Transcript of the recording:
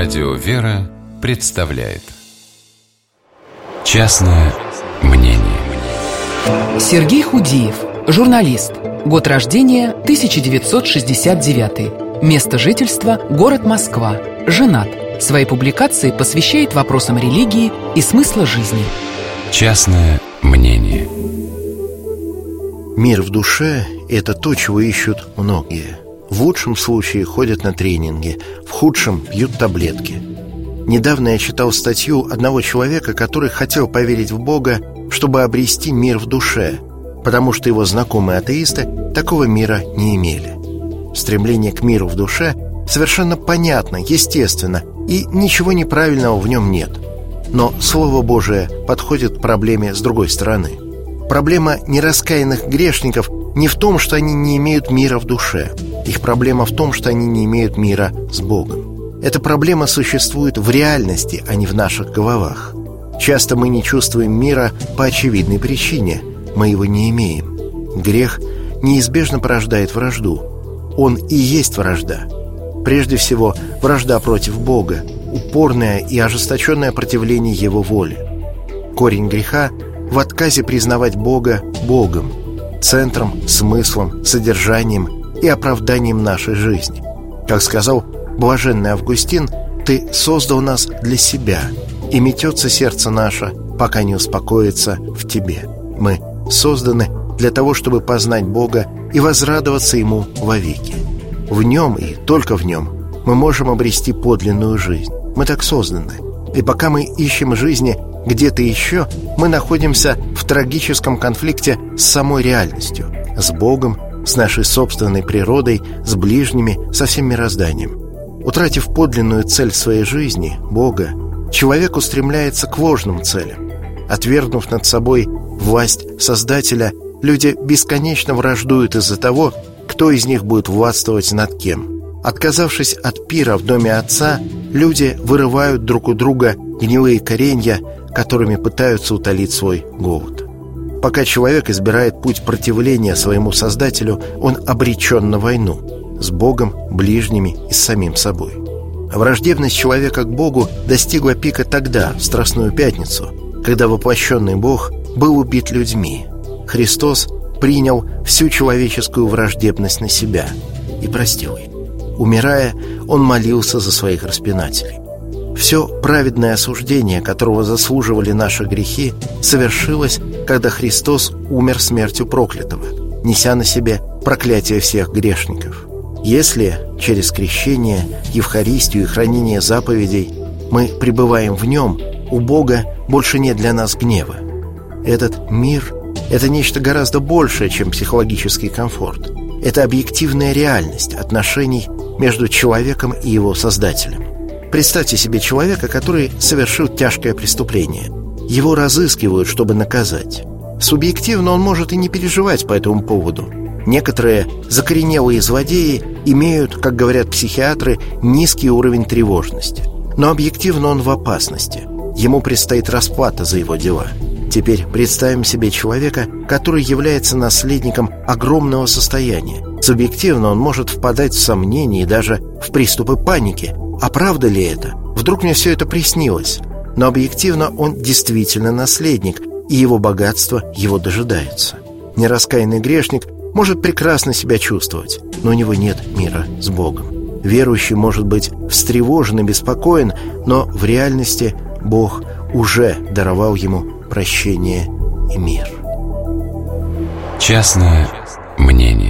Радио «Вера» представляет «Частное мнение». Сергей Худиев, журналист. Год рождения 1969. Место жительства – город Москва. Женат. Свои публикации посвящает вопросам религии и смысла жизни. Частное мнение. Мир в душе – это то, чего ищут многие. В лучшем случае ходят на тренинги, в худшем пьют таблетки. Недавно я читал статью одного человека, который хотел поверить в Бога, чтобы обрести мир в душе, потому что его знакомые атеисты такого мира не имели. Стремление к миру в душе совершенно понятно, естественно, и ничего неправильного в нем нет. Но Слово Божие подходит к проблеме с другой стороны. Проблема нераскаянных грешников не в том, что они не имеют мира в душе. Их проблема в том, что они не имеют мира с Богом. Эта проблема существует в реальности, а не в наших головах. Часто мы не чувствуем мира по очевидной причине. Мы его не имеем. Грех неизбежно порождает вражду. Он и есть вражда. Прежде всего, вражда против Бога, упорное и ожесточенное противление Его воле. Корень греха в отказе признавать Бога Богом, центром, смыслом, содержанием и оправданием нашей жизни. Как сказал блаженный Августин, «Ты создал нас для себя, и метется сердце наше, пока не успокоится в Тебе». Мы созданы для того, чтобы познать Бога и возрадоваться Ему вовеки. В Нем и только в Нем мы можем обрести подлинную жизнь. Мы так созданы. И пока мы ищем жизни где-то еще, мы находимся в трагическом конфликте с самой реальностью, с Богом, с нашей собственной природой, с ближними, со всем мирозданием. Утратив подлинную цель своей жизни, Бога, человек устремляется к ложным целям. Отвергнув над собой власть Создателя, люди бесконечно враждуют из-за того, кто из них будет властвовать над кем. Отказавшись от пира в доме Отца, люди вырывают друг у друга гнилые коренья, которыми пытаются утолить свой голод. Пока человек избирает путь противления своему Создателю, он обречен на войну с Богом, ближними и с самим собой. Враждебность человека к Богу достигла пика тогда, в Страстную Пятницу, когда воплощенный Бог был убит людьми. Христос принял всю человеческую враждебность на себя и простил ее. Умирая, Он молился за своих распинателей. Все праведное осуждение, которого заслуживали наши грехи, совершилось, когда Христос умер смертью проклятого, неся на себе проклятие всех грешников. Если через крещение, Евхаристию и хранение заповедей мы пребываем в Нем, у Бога больше нет для нас гнева. Этот мир – это нечто гораздо большее, чем психологический комфорт. Это объективная реальность отношений между человеком и его Создателем. Представьте себе человека, который совершил тяжкое преступление. Его разыскивают, чтобы наказать. Субъективно он может и не переживать по этому поводу. Некоторые закоренелые злодеи имеют, как говорят психиатры, низкий уровень тревожности. Но объективно он в опасности. Ему предстоит расплата за его дела. Теперь представим себе человека, который является наследником огромного состояния. Субъективно он может впадать в сомнения и даже в приступы паники. А правда ли это? Вдруг мне все это приснилось? Но объективно он действительно наследник, и его богатство его дожидается. Нераскаянный грешник может прекрасно себя чувствовать, но у него нет мира с Богом. Верующий может быть встревожен и беспокоен, но в реальности Бог уже даровал ему прощение и мир. Частное мнение.